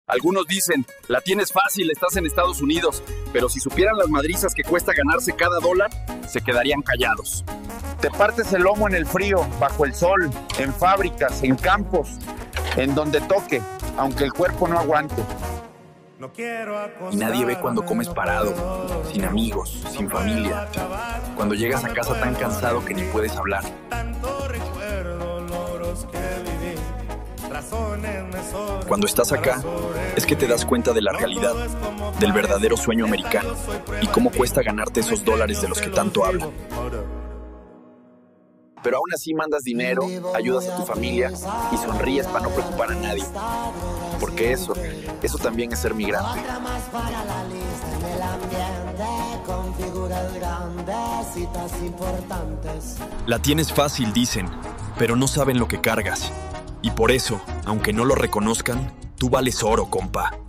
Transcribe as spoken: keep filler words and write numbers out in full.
Algunos dicen, la tienes fácil, estás en Estados Unidos, pero si supieran las madrizas que cuesta ganarse cada dólar, se quedarían callados. Te partes el lomo en el frío, bajo el sol, en fábricas, en campos, en donde toque, aunque el cuerpo no aguante. Y nadie ve cuando comes parado, sin amigos, sin familia, cuando llegas a casa tan cansado que ni puedes hablar. Cuando estás acá, es que te das cuenta de la realidad, del verdadero sueño americano y cómo cuesta ganarte esos dólares de los que tanto hablan. Pero aún así mandas dinero, ayudas a tu familia y sonríes para no preocupar a nadie. Porque eso, eso también es ser migrante. La tienes fácil, dicen, pero no saben lo que cargas. Y por eso, aunque no lo reconozcan, tú vales oro, compa.